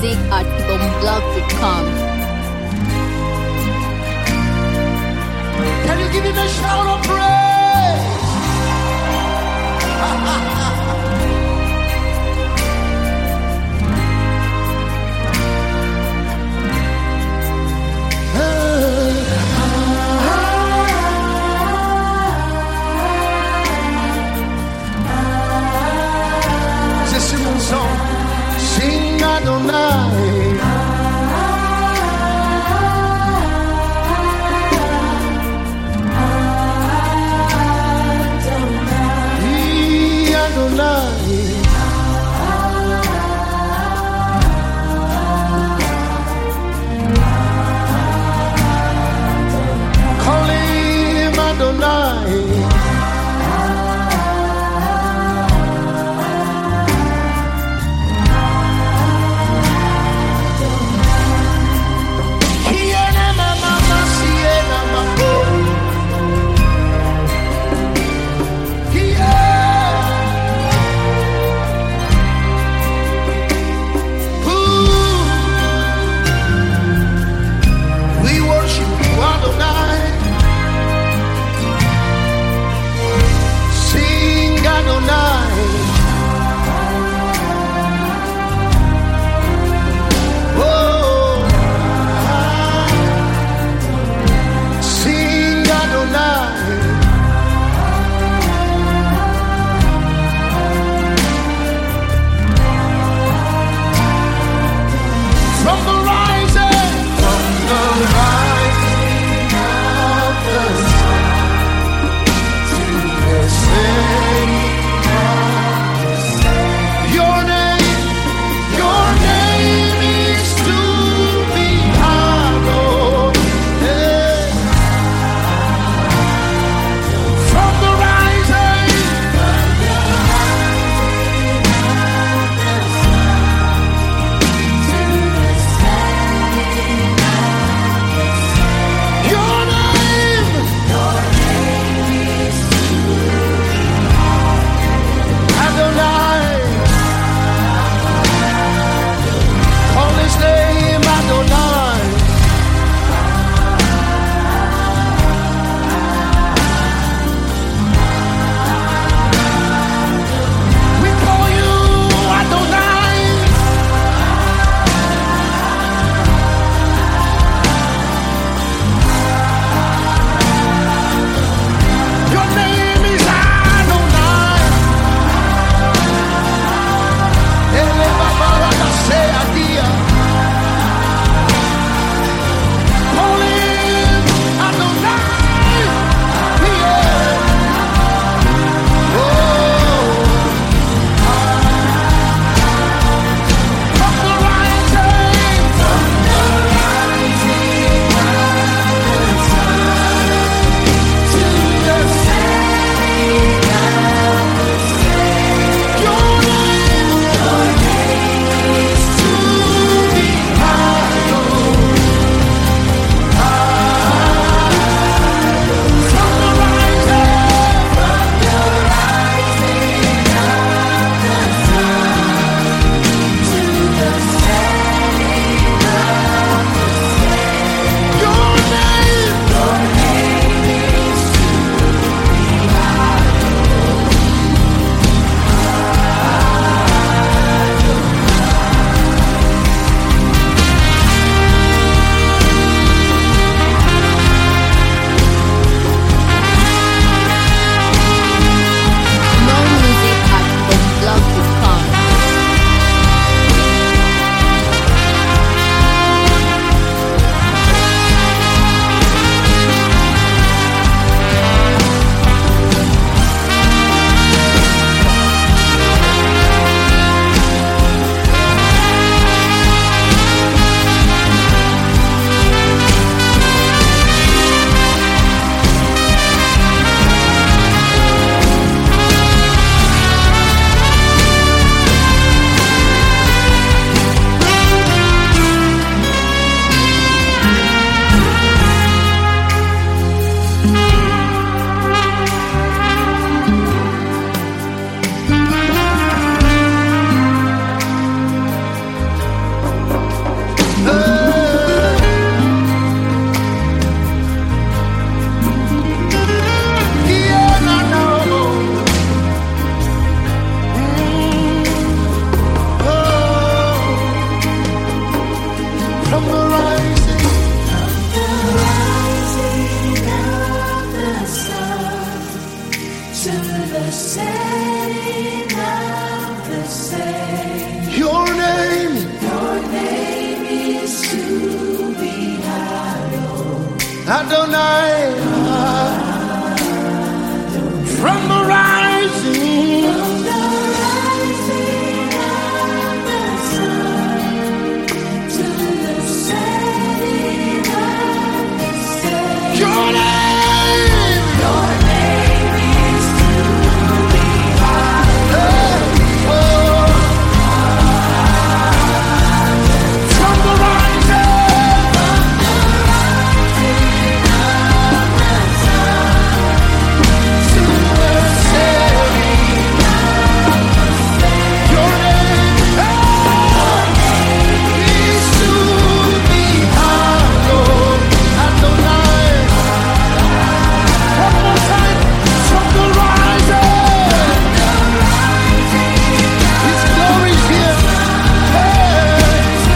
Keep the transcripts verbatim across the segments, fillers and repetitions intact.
music at ibomblog dot com. Can you give him a shout of praise? C'est mon son, sing Adonai. to the setting of the same. Your name, Your name is to be hallowed. Adonai, from the rising, From the rising of the sun to the setting of the same. your name, Your name is to be hallowed. oh, from the rising, To the setting your name, is to be hallowed, Adonai. One more time, from the rising, His glory's here. Hey,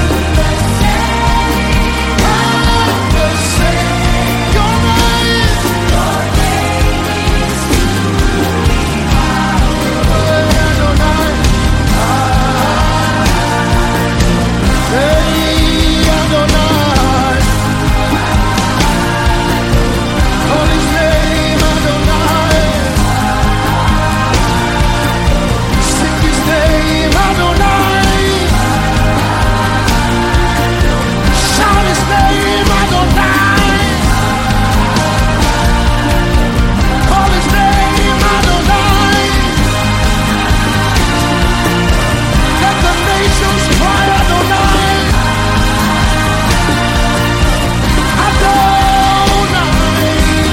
the same, your name, Adonai. Hey, Adonai. Call His name, Adonai. Sing His name, Adonai. Shout His name, Adonai. Call His name, Adonai. Let the nations cry, Adonai. Adonai.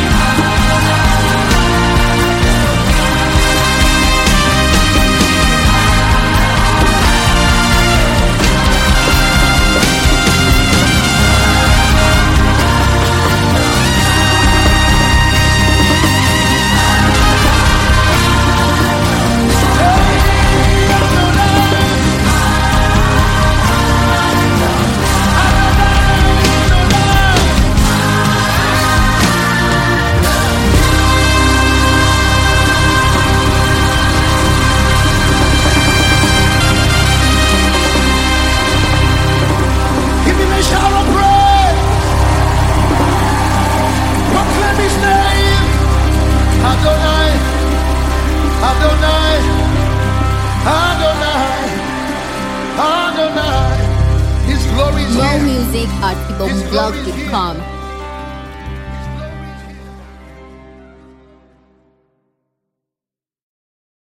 Give him a shout of praise. Proclaim his name. Adonai. Adonai. Adonai. Adonai. His glory is More here. music at ibomblog dot com.